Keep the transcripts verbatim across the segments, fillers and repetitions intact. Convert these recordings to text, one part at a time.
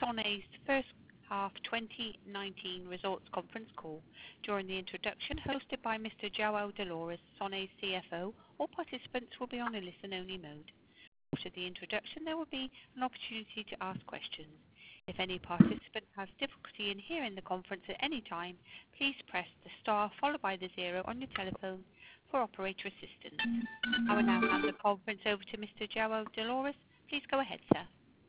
Sonae's first half twenty nineteen results conference call. During the introduction, hosted by Mister João Dolores, Sonae's C F O, all participants will be on a listen-only mode. After the introduction, there will be an opportunity to ask questions. If any participant has difficulty in hearing the conference at any time, please press the star followed by the zero on your telephone for operator assistance. I will now hand the conference over to Mister João Dolores. Please go ahead, sir.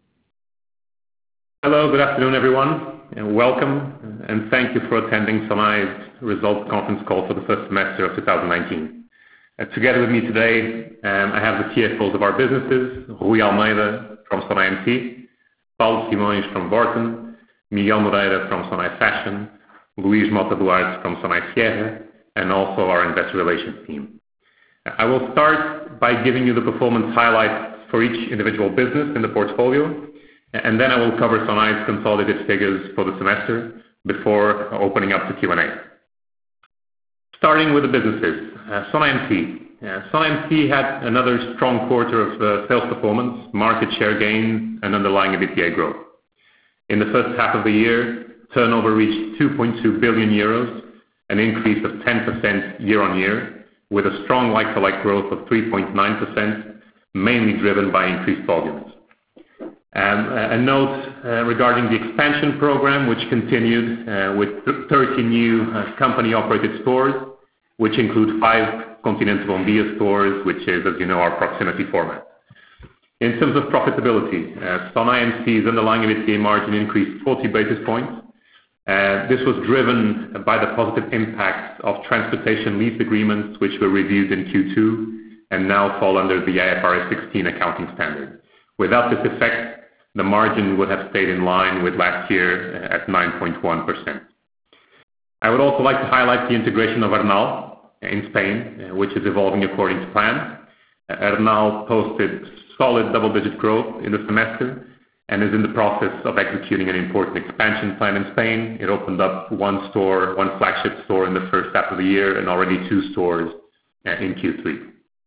Hello, good afternoon, everyone, and welcome, and thank you for attending Sonae's results conference call for the first semester of two thousand nineteen. Uh, together with me today, um, I have the C F Os of our businesses, Rui Almeida from Sonae M C, Paulo Simões from Vorten, Miguel Moreira from Sonae Fashion, Luís Mota Duarte from Sonae Sierra, and also our investor relations team. I will start by giving you the performance highlights for each individual business in the portfolio, and then I will cover Sonae's consolidated figures for the semester before opening up to Q and A. Starting with the businesses, uh, Sonae M C. Uh, Sonae M C had another strong quarter of uh, sales performance, market share gains, and underlying EBITDA growth. In the first half of the year, turnover reached two point two billion euros, an increase of ten percent year-on-year, with a strong like-for-like growth of three point nine percent, mainly driven by increased volumes. Um, a note uh, regarding the expansion program, which continued uh, with thirty new uh, company-operated stores, which include five Continente Bombia stores, which is, as you know, our proximity format. In terms of profitability, uh, Sonae M C's underlying EBITDA margin increased forty basis points. Uh, this was driven by the positive impact of transportation lease agreements, which were reviewed in Q two and now fall under the I F R S sixteen accounting standard. Without this effect, the margin would have stayed in line with last year at nine point one percent. I would also like to highlight the integration of Arnal in Spain, which is evolving according to plan. Arnal posted solid double-digit growth in the semester and is in the process of executing an important expansion plan in Spain. It opened up one store, one flagship store in the first half of the year, and already two stores in Q three.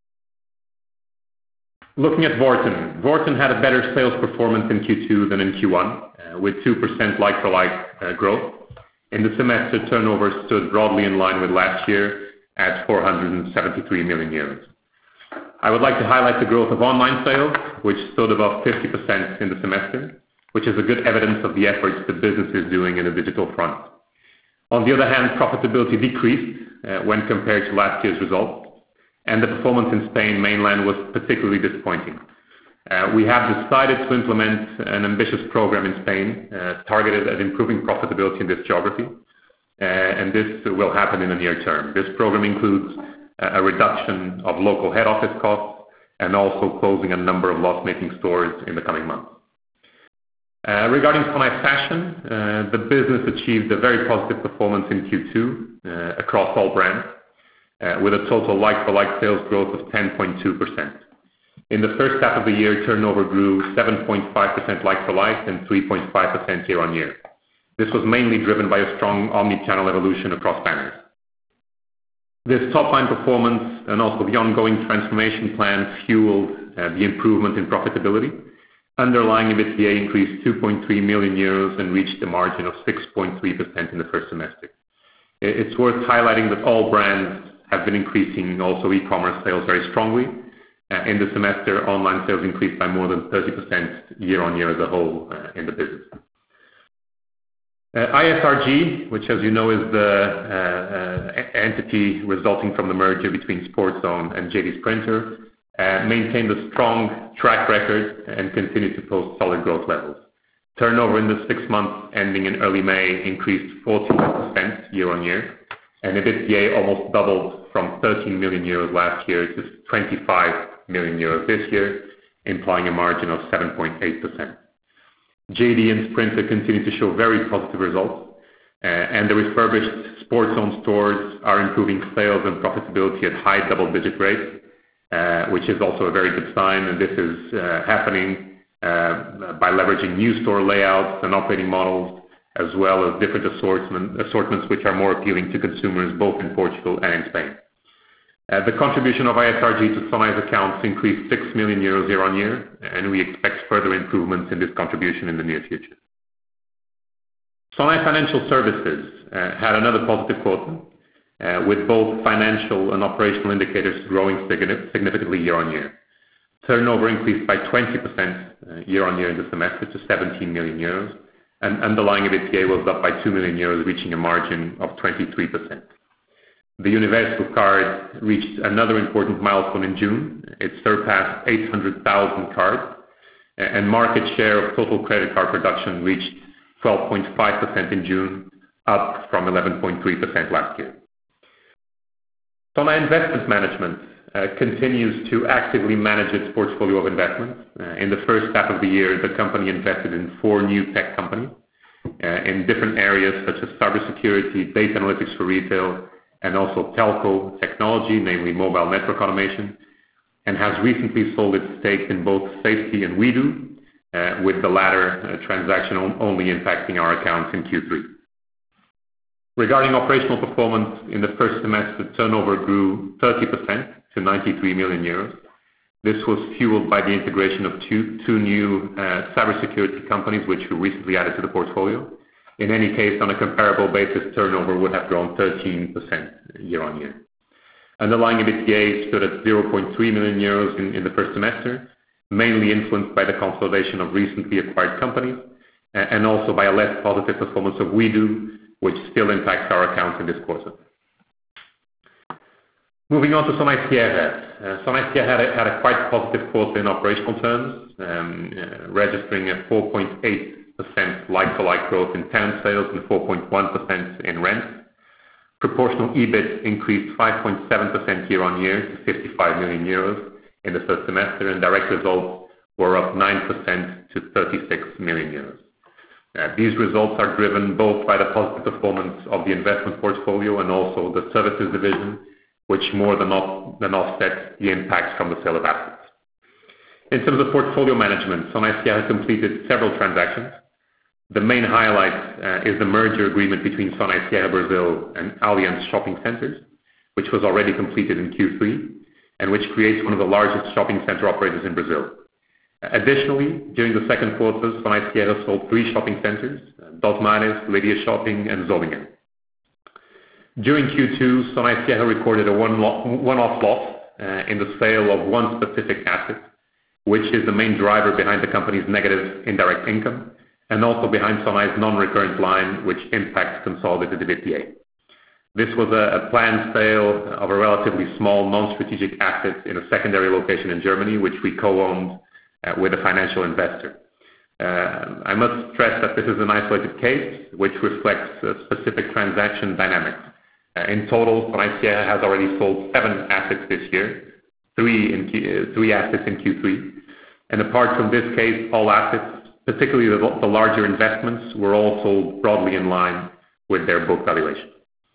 Looking at Vorten, Vorten had a better sales performance in Q two than in Q one, uh, with two percent like-for-like uh, growth. In the semester, turnover stood broadly in line with last year at four hundred seventy-three million euros. I would like to highlight the growth of online sales, which stood above fifty percent in the semester, which is a good evidence of the efforts the business is doing in the digital front. On the other hand, profitability decreased uh, when compared to last year's results, and the performance in Spain mainland was particularly disappointing. Uh, we have decided to implement an ambitious program in Spain uh, targeted at improving profitability in this geography, uh, and this will happen in the near term. This program includes uh, a reduction of local head office costs and also closing a number of loss-making stores in the coming months. Uh, regarding Sonae Fashion, uh, the business achieved a very positive performance in Q two uh, across all brands, Uh, with a total like-for-like sales growth of ten point two percent. In the first half of the year, turnover grew seven point five percent like-for-like and three point five percent year-on-year. This was mainly driven by a strong omni-channel evolution across banners. This top-line performance and also the ongoing transformation plan fueled uh, the improvement in profitability. Underlying EBITDA increased two point three million euros and reached a margin of six point three percent in the first semester. It's worth highlighting that all brands have been increasing also e-commerce sales very strongly. Uh, in the semester, online sales increased by more than thirty percent year-on-year as a whole uh, in the business. Uh, I S R G, which as you know is the uh, uh, entity resulting from the merger between Sportzone and J D Sprinter, uh, maintained a strong track record and continued to post solid growth levels. Turnover in the six months ending in early May increased fourteen percent year-on-year, and EBITDA almost doubled from thirteen million euros last year to twenty-five million euros this year, implying a margin of seven point eight percent. J D and Sprinter continue to show very positive results, uh, and the refurbished Sportzone stores are improving sales and profitability at high double-digit rates, uh, which is also a very good sign, and this is uh, happening uh, by leveraging new store layouts and operating models, as well as different assortment, assortments which are more appealing to consumers both in Portugal and in Spain. Uh, the contribution of I S R G to Sonae's accounts increased six million euros year-on-year, and we expect further improvements in this contribution in the near future. Sonae Financial Services uh, had another positive quarter, uh, with both financial and operational indicators growing significantly year-on-year. Turnover increased by twenty percent uh, year-on-year in the semester to seventeen million euros, and underlying EBITDA was up by two million euros, reaching a margin of twenty-three percent. The Universal Card reached another important milestone in June. It surpassed eight hundred thousand cards, and market share of total credit card production reached twelve point five percent in June, up from eleven point three percent last year. Sonae Investment Management uh, continues to actively manage its portfolio of investments. Uh, in the first half of the year, the company invested in four new tech companies uh, in different areas such as cybersecurity, data analytics for retail, and also telco technology, namely mobile network automation, and has recently sold its stakes in both Safety and WeDo, uh, with the latter uh, transaction on, only impacting our accounts in Q three. Regarding operational performance, in the first semester, turnover grew thirty percent to ninety-three million euros. This was fueled by the integration of two, two new uh, cybersecurity companies, which we recently added to the portfolio. In any case, on a comparable basis, turnover would have grown thirteen percent year-on-year. Underlying EBITDA stood at zero point three million euros in, in the first semester, mainly influenced by the consolidation of recently acquired companies, uh, and also by a less positive performance of WeDo, which still impacts our accounts in this quarter. Moving on to Sonae Sierra. Uh, Sonae Sierra had a, had a quite positive quarter in operational terms, um, uh, registering a four point eight percent like-for-like growth in tenant sales and four point one percent in rent. Proportional EBIT increased five point seven percent year-on-year to fifty-five million euros in the first semester, and direct results were up nine percent to thirty-six million euros. Uh, these results are driven both by the positive performance of the investment portfolio and also the services division, which more than, off, than offset the impacts from the sale of assets. In terms of portfolio management, Sonae Sierra completed several transactions. The main highlight uh, is the merger agreement between Sonae Sierra Brazil and Allianz Shopping Centers, which was already completed in Q three, and which creates one of the largest shopping center operators in Brazil. Additionally, during the second quarter, Sonae Sierra sold three shopping centers, Dos Mares, Leiria Shopping, and Zolingen. During Q two, Sonae Sierra recorded a one-off loss uh, in the sale of one specific asset, which is the main driver behind the company's negative indirect income, and also behind Sonae's non-recurrent line, which impacts consolidated EBITDA. This was a, a planned sale of a relatively small non-strategic asset in a secondary location in Germany, which we co-owned uh, with a financial investor. Uh, I must stress that this is an isolated case, which reflects uh, specific transaction dynamics. Uh, in total, Sonae Sierra has already sold seven assets this year, three, in Q, uh, three assets in Q three, and apart from this case, all assets, particularly the, the larger investments, were all sold broadly in line with their book valuation.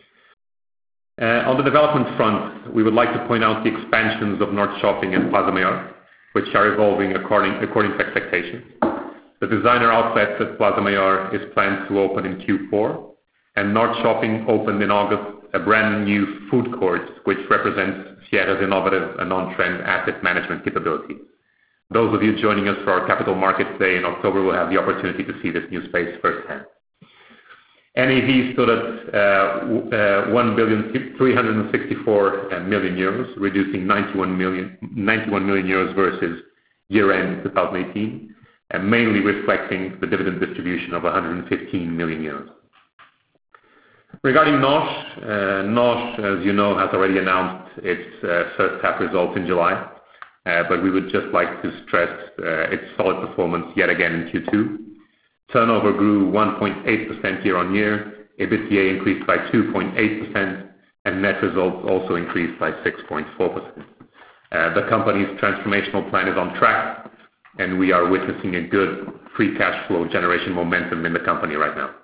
Uh, on the development front, we would like to point out the expansions of North Shopping and Plaza Mayor, which are evolving according, according to expectations. The designer outlet at Plaza Mayor is planned to open in Q four, and North Shopping opened in August a brand new food court, which represents Sierra's innovative and on-trend asset management capabilities. Those of you joining us for our Capital Markets Day in October will have the opportunity to see this new space firsthand. N A V stood at uh, uh, one billion three hundred sixty-four million euros, reducing ninety-one million, ninety-one million euros versus year-end twenty eighteen, and mainly reflecting the dividend distribution of one hundred fifteen million euros. Regarding Nosh, uh, Nosh, as you know, has already announced its uh, first half results in July, uh, but we would just like to stress uh, its solid performance yet again in Q two. Turnover grew one point eight percent year-on-year, EBITDA increased by two point eight percent, and net results also increased by six point four percent. Uh, the company's transformational plan is on track, and we are witnessing a good free cash flow generation momentum in the company right now.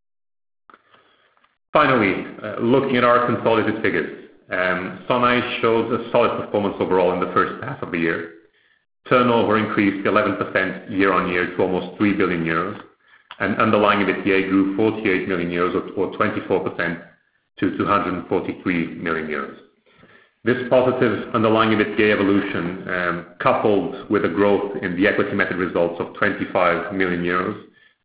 Finally, uh, looking at our consolidated figures, um, Sonae showed a solid performance overall in the first half of the year. Turnover increased eleven percent year-on-year to almost three billion euros, and underlying EBITDA grew forty-eight million euros or twenty-four percent to two hundred forty-three million euros. This positive underlying EBITDA evolution, um, coupled with a growth in the equity method results of twenty-five million euros,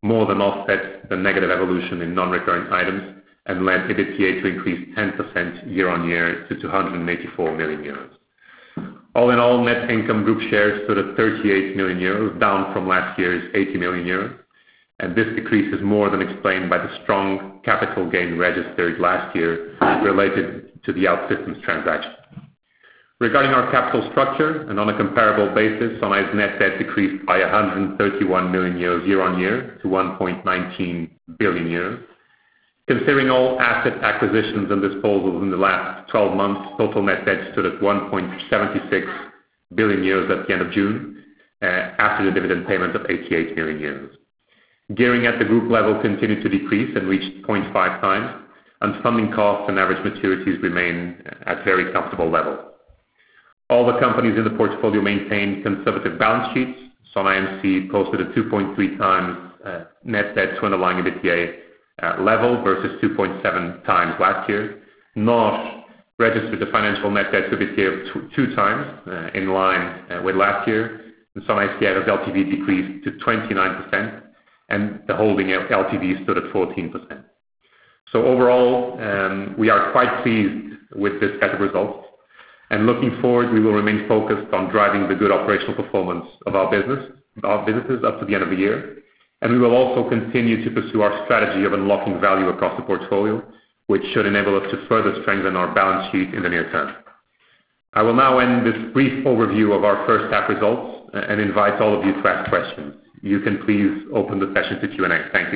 more than offset the negative evolution in non-recurring items and led EBITDA to increase ten percent year-on-year to two hundred eighty-four million euros. All in all, net income group shares stood at thirty-eight million euros, down from last year's eighty million euros. And this decrease is more than explained by the strong capital gain registered last year related to the OutSystems transaction. Regarding our capital structure, and on a comparable basis, Sonae's net debt decreased by one hundred thirty-one million euros year-on-year to one point one nine billion euros. Considering all asset acquisitions and disposals in the last twelve months, total net debt stood at one point seven six billion euros at the end of June, uh, after the dividend payment of eighty-eight million euros. Gearing at the group level continued to decrease and reached zero point five times, and funding costs and average maturities remain at very comfortable levels. All the companies in the portfolio maintained conservative balance sheets. Sonae M C posted a two point three times uh, net debt to underlying EBITDA uh, level versus two point seven times last year. N O S registered a financial net debt to EBITDA of two, two times, uh, in line uh, with last year. And Sonae Sierra's L T V decreased to twenty-nine percent, and the holding L T V stood at fourteen percent. So overall, um, we are quite pleased with this set of results. And looking forward, we will remain focused on driving the good operational performance of our business, our businesses up to the end of the year. And we will also continue to pursue our strategy of unlocking value across the portfolio, which should enable us to further strengthen our balance sheet in the near term. I will now end this brief overview of our first half results and invite all of you to ask questions. You can please open the session to Q and A. Thank you.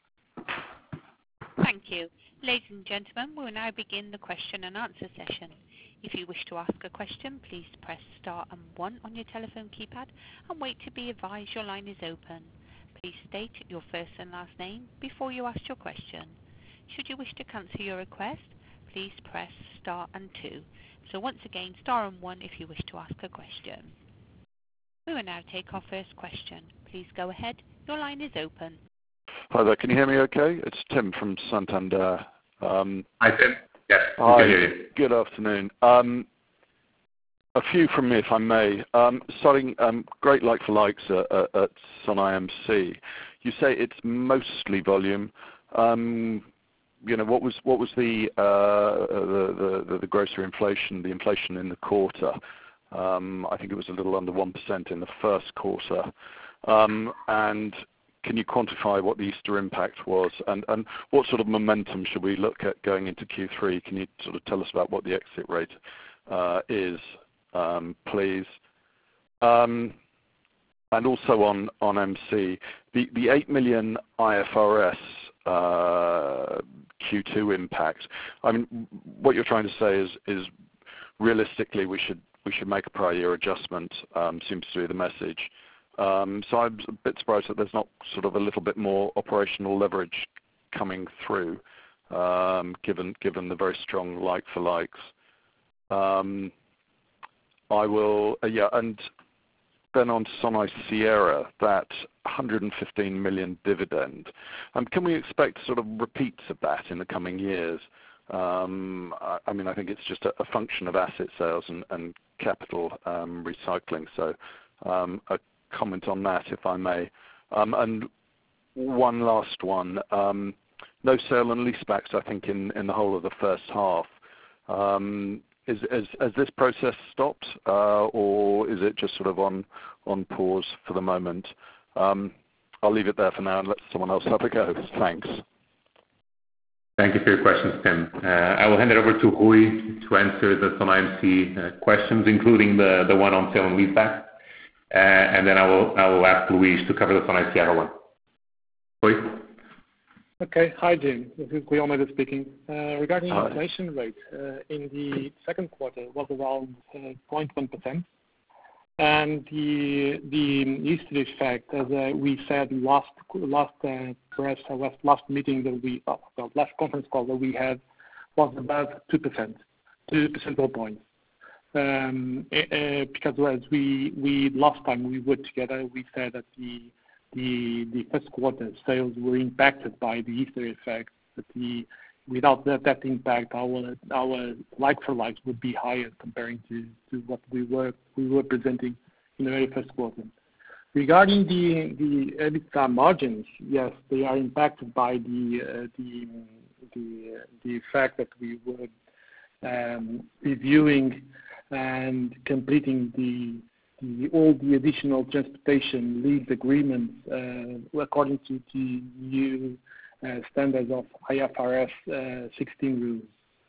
Thank you. Ladies and gentlemen, we will now begin the question and answer session. If you wish to ask a question, please press star and one on your telephone keypad and wait to be advised your line is open. Please state your first and last name before you ask your question. Should you wish to cancel your request, please press star and two. So once again, star and one if you wish to ask a question. We will now take our first question. Please go ahead. Your line is open. Hi there. Can you hear me okay? It's Tim from Santander. Um, Hi, Tim. Yes, we hi. can hear you. Good afternoon. Um, a few from me, if I may. Um, starting, um, great like-for-likes at, at, at Sonae M C. You say it's mostly volume. Um, you know, what was what was the, uh, the, the the grocery inflation, the inflation in the quarter? Um, I think it was a little under one percent in the first quarter. Um, and can you quantify what the Easter impact was? And, and what sort of momentum should we look at going into Q three? Can you sort of tell us about what the exit rate uh, is, um, please? Um, and also on, on M C, the, the eight million I F R S uh, Q two impact. I mean, what you're trying to say is, is realistically we should we should make a prior year adjustment, um, seems to be the message. Um, so I'm a bit surprised that there's not sort of a little bit more operational leverage coming through, um, given given the very strong like-for-likes. Um, I will, uh, yeah, and then on to Sonae Sierra, that one hundred fifteen million dividend. Um, can we expect sort of repeats of that in the coming years? Um, I, I mean, I think it's just a, a function of asset sales and, and capital um, recycling. So um, a comment on that, if I may. Um, and one last one. Um, no sale and leasebacks, I think, in, in the whole of the first half. Um, is, is, has this process stopped, uh, or is it just sort of on, on pause for the moment? Um, I'll leave it there for now and let someone else have a go. Thanks. Thank you for your questions, Tim. Uh, I will hand it over to Rui to answer the Sonae M C uh, questions, including the, the one on sale and leaseback. Uh, and then I will I will ask Luis to cover the Sonae Sierra one. Rui? Okay. Hi, Jim. This is Guilherme speaking. Uh, regarding Hi. inflation rate, uh, in the second quarter it was around uh, zero point one percent. And the the Easter effect, as uh, we said last last uh, press uh, last, last meeting that we uh, well, last conference call that we had, was about two percent, two percentage points. Um, uh, because as we we last time we were together, we said that the the the first quarter sales were impacted by the Easter effect. That the without that, that impact, our our like-for-likes would be higher comparing to, to what we were we were presenting in the very first quarter. Regarding the the EBITDA margins, yes, they are impacted by the uh, the the the fact that we were um, reviewing and completing the the all the additional transportation lease agreements uh, according to the new uh, standards of I F R S uh, sixteen rules.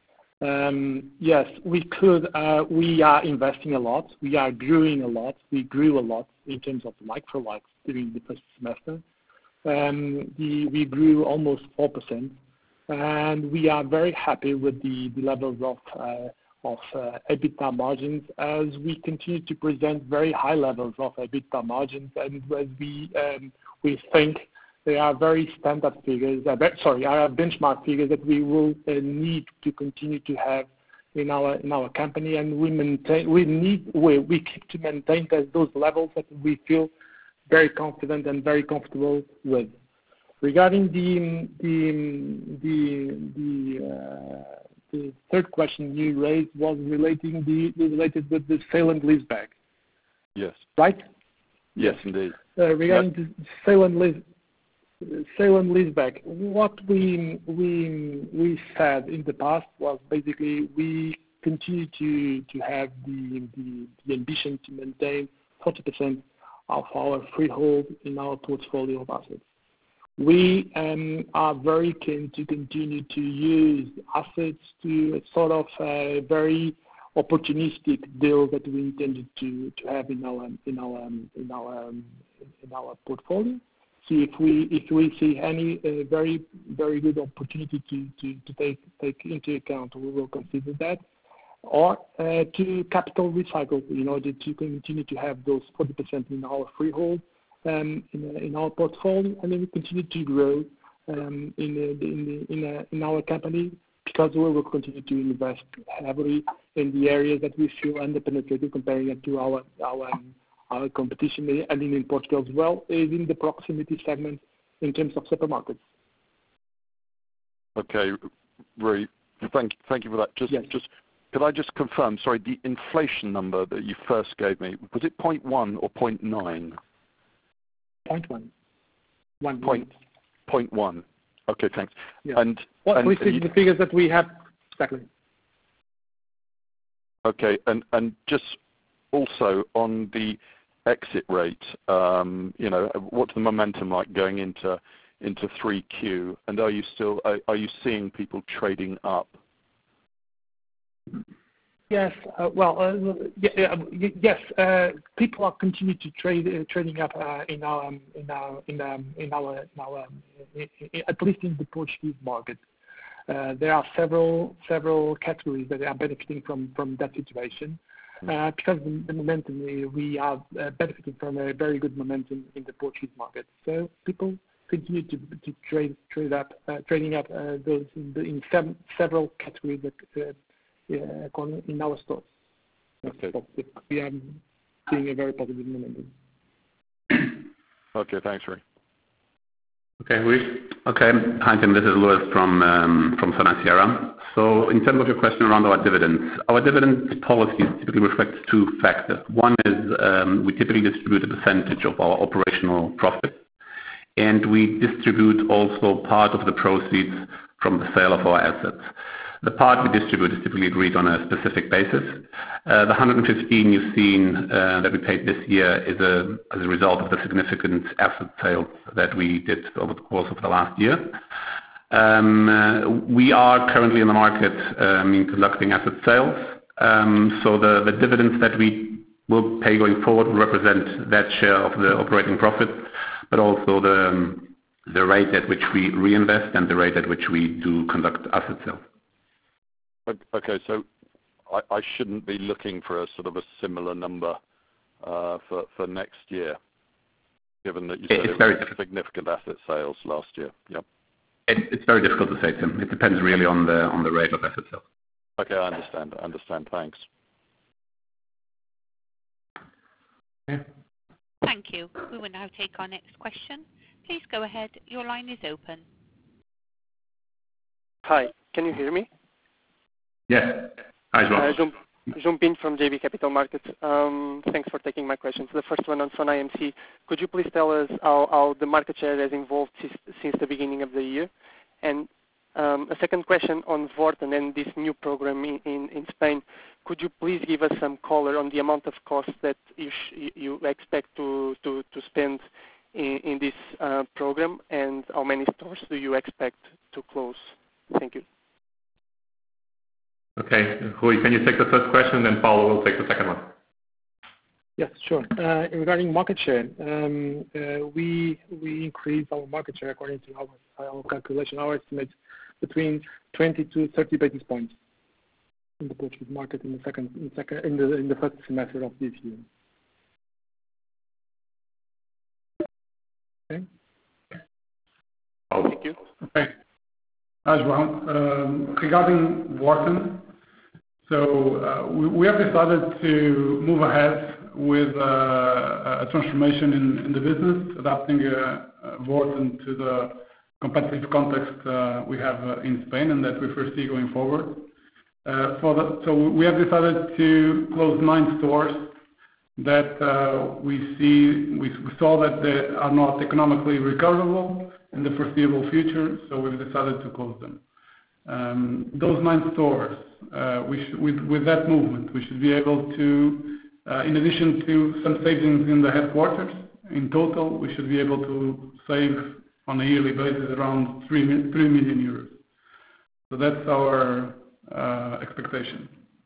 Um, yes, we could. Uh, we are investing a lot. We are growing a lot. We grew a lot in terms of like-for-likes during the first semester. Um, the, we grew almost four percent, and we are very happy with the, the levels of uh, of uh, EBITDA margins as we continue to present very high levels of EBITDA margins, and as we um, we think they are very standard figures, uh, sorry, are benchmark figures that we will uh, need to continue to have in our in our company, and we maintain, we need, we, we keep to maintain those levels that we feel very confident and very comfortable with. Regarding the the the the, uh, the third question you raised was relating the related with the sale and leaseback. Yes. Right. Yes, indeed. Uh, regarding yep. the sale and lease. Sale and leaseback. What we we we said in the past was basically we continue to to have the the, the ambition to maintain forty percent of our freehold in our portfolio of assets. We um, are very keen to continue to use assets to sort of a very opportunistic deal that we intended to, to have in our in our in our in our portfolio. See if we if we see any uh, very very good opportunity to, to, to take take into account, we will consider that, or uh, to capital recycle in order to continue to have those forty percent in our freehold um, in, in our portfolio, and then we continue to grow um, in the, in the, in, a, in our company, because we will continue to invest heavily in the areas that we feel underpenetrated comparing it to our our um, our competition, and in Portugal as well, is in the proximity segment in terms of supermarkets. Okay, Rui, thank thank you for that. Just yes. just could I just confirm? Sorry, the inflation number that you first gave me, was it zero point one or zero point nine? zero point one. One. Point, point one. Okay, thanks. Yes. And what and, well, and you, the figures that we have exactly. Okay, and and just also on the exit rate, um, you know, what's the momentum like going into into three Q, and are you still are, are you seeing people trading up? Yes, uh, well, uh, yeah, yes, uh, people are continuing to trade uh, trading up uh, in our um, in our in um, in our, in our um, in, in, at least in the Portuguese market. Uh, there are several several categories that are benefiting from from that situation. Uh, because the, the momentum, we are uh, benefiting from a very good momentum in the Portuguese market. So people continue to, to trade trade up, uh, trading up uh, those in, the, in sem- several categories that, uh, uh, in our stores. Okay. We are seeing a very positive momentum. Okay, thanks, Rui. Okay, Rui. Okay, hi Tim, this is Louis from um, from Sonae Sierra. So in terms of your question around our dividends, our dividend policy typically reflects two factors. One is um, we typically distribute a percentage of our operational profit, and we distribute also part of the proceeds from the sale of our assets. The part we distribute is typically agreed on a specific basis. Uh, the one hundred fifteen you've seen uh, that we paid this year is a, as a result of the significant asset sales that we did over the course of the last year. Um, uh, we are currently in the market um, in conducting asset sales. Um, so the, the dividends that we will pay going forward will represent that share of the operating profit, but also the, um, the rate at which we reinvest and the rate at which we do conduct asset sales. Okay, so I, I shouldn't be looking for a sort of a similar number uh, for, for next year, given that you said it's it very was significant asset sales last year. Yep. It, it's very difficult to say, Tim. It depends really on the on the rate of asset sales. Okay, I understand. I understand. Thanks. Okay. Thank you. We will now take our next question. Please go ahead. Your line is open. Hi, can you hear me? Yes. Hi, João. Uh, João, João Pinto from J B Capital Markets. Um, thanks for taking my questions. The first one on SONAI-M C. Could you please tell us how, how the market share has evolved since, since the beginning of the year? And um, a second question on Vorten and this new program in, in, in Spain. Could you please give us some color on the amount of costs that you, sh you expect to, to, to spend in, in this uh, program, and how many stores do you expect to close? Thank you. Okay. Rui, can you take the first question, then Paulo will take the second one. Yes, sure. Uh, regarding market share, um, uh, we we increased our market share according to our, our calculation, our estimates, between twenty to thirty basis points in the Portuguese market in the second, in, second, in the in the first semester of this year. Okay. Paulo. Thank you. Okay. Hi, João. Um, regarding Vorten, so uh, we, we have decided to move ahead with uh, a transformation in, in the business, adapting uh, uh, Vorten to the competitive context uh, we have uh, in Spain and that we foresee going forward. Uh, for the, so we have decided to close nine stores that uh, we see we, we saw that they are not economically recoverable in the foreseeable future, so we've decided to close them. Um, those nine stores, uh, we sh with, with that movement, we should be able to, uh, in addition to some savings in the headquarters, in total, we should be able to save on a yearly basis around three, three million euros. So that's our uh, expectation.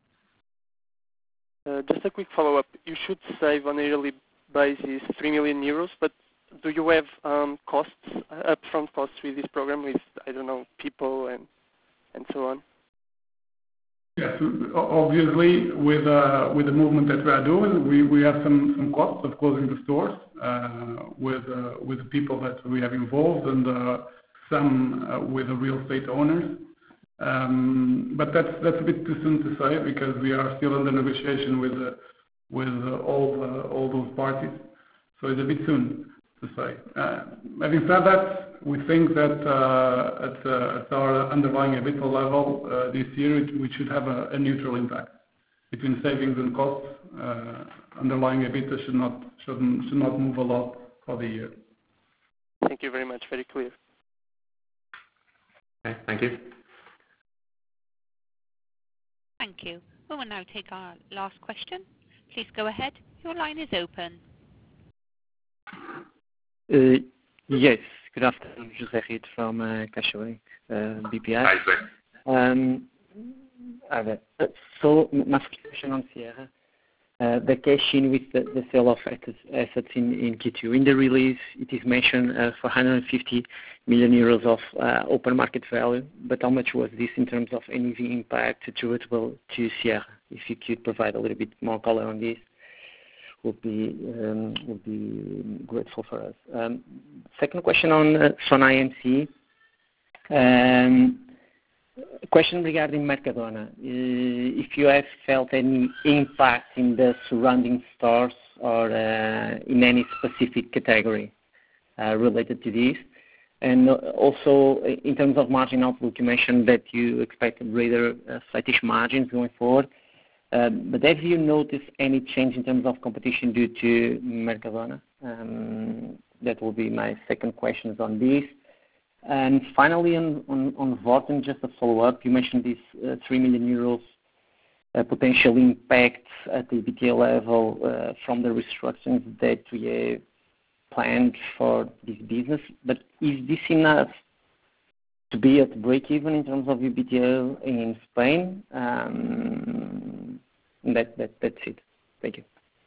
Uh, just a quick follow-up. You should save on a yearly basis three million euros, but do you have um, costs, uh, upfront costs with this program, with, I don't know, people and and so on? Yes, obviously, with uh, with the movement that we are doing, we, we have some, some costs of closing the stores uh, with uh, with the people that we have involved and uh, some uh, with the real estate owners. Um, but that's that's a bit too soon to say because we are still under negotiation with uh, with uh, all uh, all those parties. So it's a bit soon to say. Uh, having said that, we think that uh, at, uh, at our underlying EBITDA level uh, this year, it, we should have a, a neutral impact between savings and costs. Uh, underlying EBITDA should not should should not move a lot for the year. Thank you very much. Very clear. Okay, thank you. Thank you. We will now take our last question. Please go ahead. Your line is open. Uh, yes, good afternoon, José Rito from uh, CaixaBank, uh, B P I. Hi, José. Um, uh, so, my first question on Sierra, uh, the cash in with the, the sale of assets in, in Q two. In the release, it is mentioned uh, four hundred fifty million euros of uh, open market value, but how much was this in terms of N A V impact attributable to Sierra? If you could provide a little bit more color on this, would be um, would be grateful for us. Um, second question on uh, SONAI-M C. Um, question regarding Mercadona. Uh, if you have felt any impact in the surrounding stores or uh, in any specific category uh, related to this. And also, in terms of margin outlook, you mentioned that you expect greater uh, flattish margins going forward. Um, but have you noticed any change in terms of competition due to Mercadona? Um, that will be my second question on this. And finally, on, on, on Vorten, just a follow-up, you mentioned this uh, three million euros uh, potential impact at the EBITDA level uh, from the restructurings that we have planned for this business. But is this enough to be at break-even in terms of EBITDA in Spain? Um, that, that, that's it. Thank you.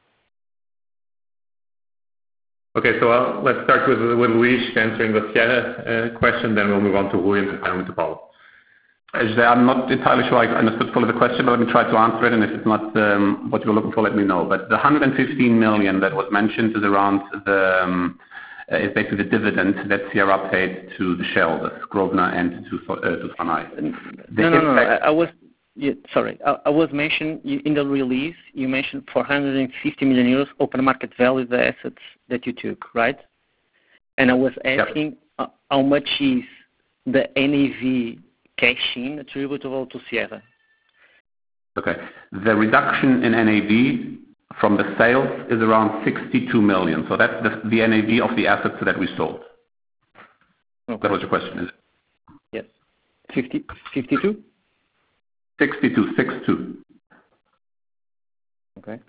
Okay, so uh, let's start with, with Luis answering the Sierra uh, question, then we'll move on to Rui and then to Paulo. I'm not entirely sure I understood fully the question, but let me try to answer it, and if it's not um, what you're looking for, let me know. But the one hundred fifteen million that was mentioned is around the, um, uh, is basically the dividend that Sierra paid to the shareholders, Grosvenor and to, uh, to SONAI. No, no, no, no, I, I was, yeah, sorry, I, I was mentioned, in the release, you mentioned four hundred fifty million euros open market value of the assets that you took, right? And I was asking yep. uh, how much is the N A V cash in attributable to Sierra? Okay. The reduction in N A V from the sales is around sixty-two million. So that's the, the N A V of the assets that we sold. Okay. That was your question, is it? Yes. fifty, fifty-two? sixty-two, sixty-two. Okay.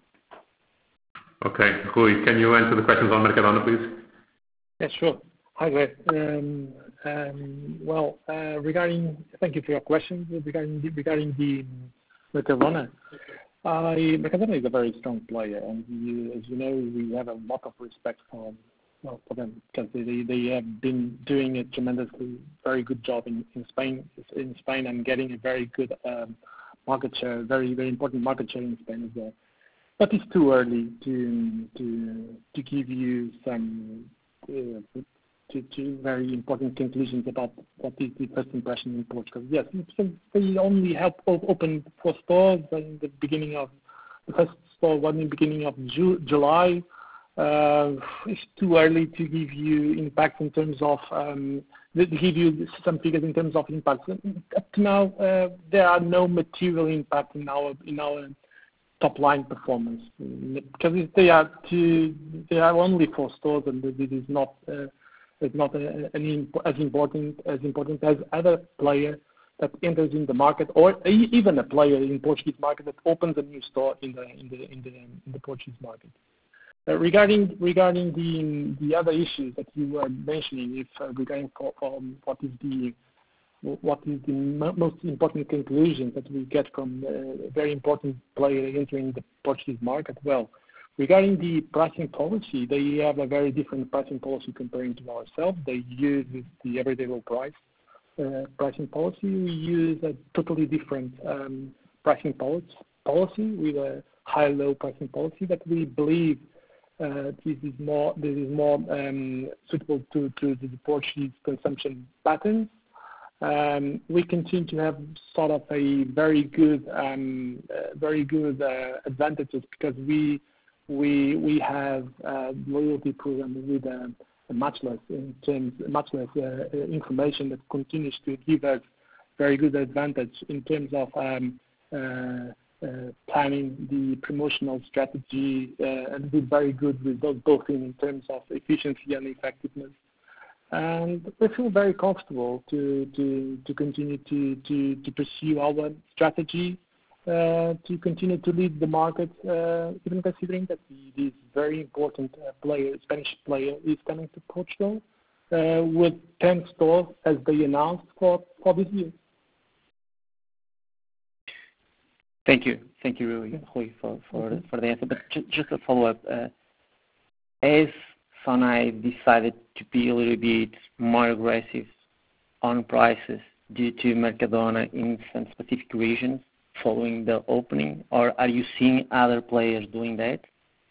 Okay. Rui, can you answer the questions on Mercadona, please? Yeah, sure. Hi there. Um, um, well, uh, regarding, thank you for your question. Regarding the, regarding the Mercadona, uh, Mercadona is a very strong player, and you, as you know, we have a lot of respect for, well, for them because they, they have been doing a tremendously very good job in, in Spain, in Spain, and getting a very good um, market share, very very important market share in Spain as well. But it's too early to to to give you some uh, to, to very important conclusions about what is the first impression in Portugal. Yes, they only have opened four stores in the beginning of the first store one in the beginning of Ju- July. Uh, it's too early to give you impact in terms of um, to give you some figures in terms of impact. Up to now, uh, there are no material impact in our in our top line performance because they are two, they are only four stores, and it is not uh, it's not a, an, as important as important as other player that enters in the market, or even a player in Portuguese market that opens a new store in the in the in the, in the Portuguese market. Uh, regarding regarding the the other issues that you were mentioning, if uh, regarding for, um, what is the what is the mo- most important conclusion that we get from a very important player entering the Portuguese market? Well, regarding the pricing policy, they have a very different pricing policy comparing to ourselves. They use the everyday low price uh, pricing policy. We use a totally different um, pricing policy, policy with a high-low pricing policy that we believe uh, this is more this is more um, suitable to, to the Portuguese consumption patterns. Um, we continue to have sort of a very good, um, uh, very good uh, advantages because we we we have a loyalty program with a, a much less in terms, much less uh, information that continues to give us very good advantage in terms of um, uh, uh, planning the promotional strategy uh, and with very good results both in, in terms of efficiency and effectiveness. And we feel very comfortable to to, to continue to, to, to pursue our strategy, uh, to continue to lead the market, uh, even considering that the, this very important uh, player, Spanish player, is coming to Portugal uh, with ten stores as they announced for, for this year. Thank you. Thank you, Rui, Rui for, for, mm-hmm. for the answer. But ju- just a follow-up. Uh, as Sonae decided to be a little bit more aggressive on prices due to Mercadona in some specific regions following the opening, or are you seeing other players doing that,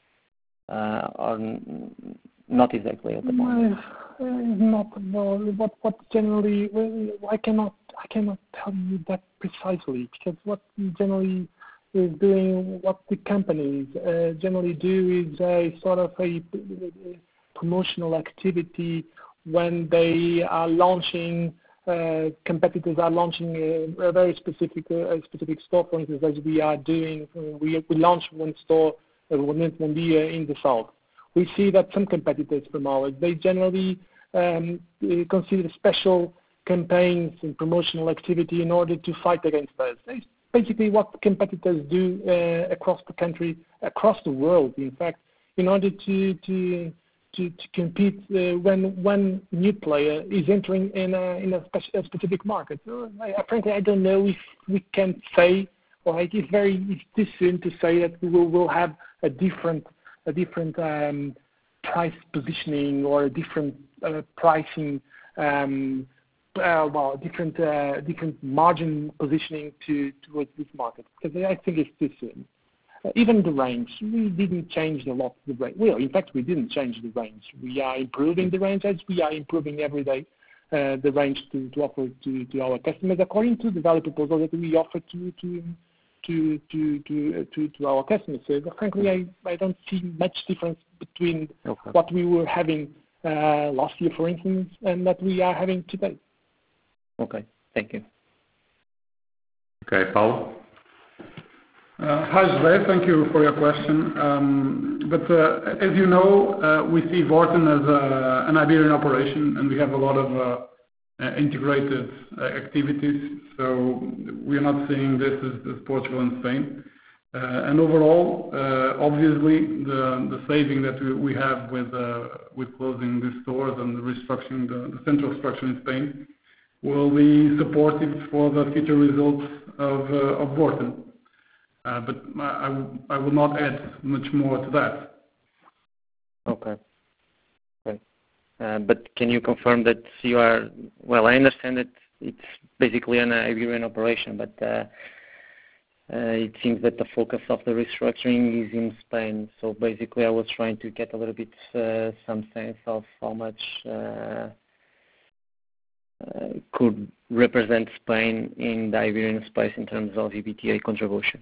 uh, or n- not exactly at the moment? Uh, not well. What what generally well, I cannot I cannot tell you that precisely because what generally is doing what the companies uh, generally do is a sort of a promotional activity when they are launching, uh, competitors are launching a, a very specific uh, a specific store, for instance, as we are doing. Uh, we, we launched one store, uh, one in the south. We see that some competitors from ours, they generally um, consider special campaigns and promotional activity in order to fight against us. It's basically what competitors do uh, across the country, across the world, in fact, in order to to To, to compete uh, when one new player is entering in a in a, speci- a specific market. So I, frankly, I don't know if we can say, or it is very it's too soon to say that we will, will have a different a different um, price positioning or a different uh, pricing, um, uh, well, different uh, different margin positioning to towards this market because I think it's too soon. Uh, even the range, we didn't change a lot the range. Well, in fact, we didn't change the range. We are improving the range as we are improving every day uh, the range to, to offer to, to our customers according to the value proposal that we offer to to to to to, uh, to, to our customers. So, frankly, I, I don't see much difference between okay. what we were having uh, last year, for instance, and what we are having today. Okay, thank you. Okay, Paulo. Uh, Hi, José. Thank you for your question. Um, But uh, As you know, uh, we see Vorten as a- an Iberian operation, and we have a lot of uh, uh, integrated uh, activities. So We are not seeing this as as Portugal and Spain. Uh, And Overall, uh, obviously, the the saving that we we have with uh, with closing the stores and restructuring the the central structure in Spain will be supportive for the future results of uh, of Vorten. Uh, But I I will not add much more to that. Okay. Okay. Uh, But can you confirm that you are... Well, I understand that it's basically an Iberian operation, but uh, uh, it seems that the focus of the restructuring is in Spain. So basically, I was trying to get a little bit uh, some sense of how much uh, uh, could represent Spain in the Iberian space in terms of EBITDA contribution.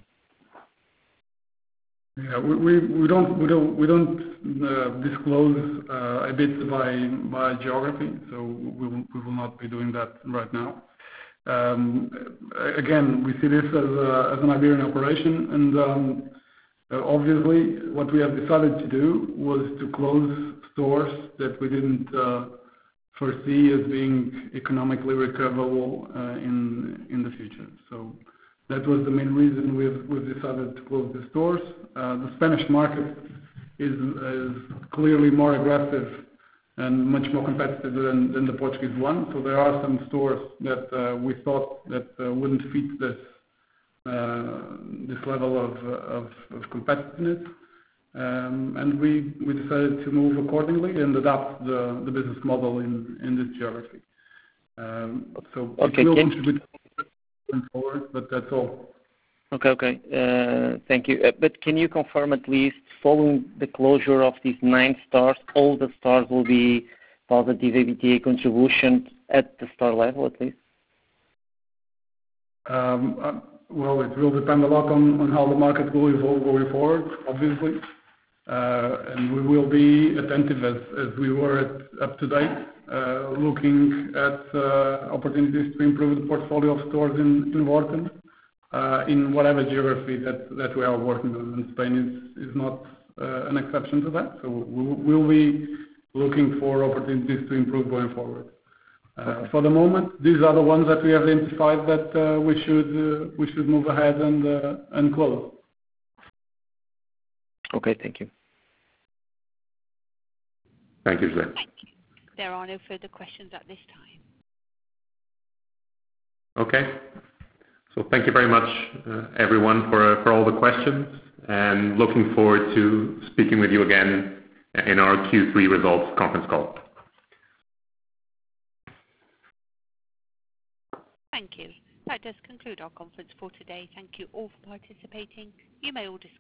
Yeah, we we we don't we don't we don't uh, disclose uh, a bit by by geography, so we will we will not be doing that right now. Um, Again, we see this as a- as an Iberian operation, and um, uh, obviously what we have decided to do was to close stores that we didn't uh, foresee as being economically recoverable uh, in in the future. So that was the main reason we've we've decided to close the stores. Uh, The Spanish market is is clearly more aggressive and much more competitive than than the Portuguese one. So there are some stores that uh, we thought that uh, wouldn't fit this uh, this level of of of competitiveness. Um, And we we decided to move accordingly and adapt the the business model in in this geography. Um, So Okay. it will Can contribute going forward, but that's all. Okay. Okay. Uh, Thank you. Uh, But can you confirm at least, following the closure of these nine stores, all the stores will be positive EBITDA contribution at the store level, at least? Um, uh, Well, it will depend a lot on on how the market will evolve going forward, obviously. Uh, and We will be attentive as as we were at- up to date, uh, looking at uh, opportunities to improve the portfolio of stores in in Vorten, uh, in whatever geography that that we are working on. And Spain is is not uh, an exception to that. So We'll we'll be looking for opportunities to improve going forward. Uh, For the moment, these are the ones that we have identified that uh, we should uh, we should move ahead and uh, and close. Okay. Thank you. Thank you, José. Thank you. There are no further questions at this time. Okay. So thank you very much, uh, everyone, for for all the questions, and looking forward to speaking with you again in our Q three results conference call. Thank you. That does conclude our conference for today. Thank you all for participating. You may all disconnect.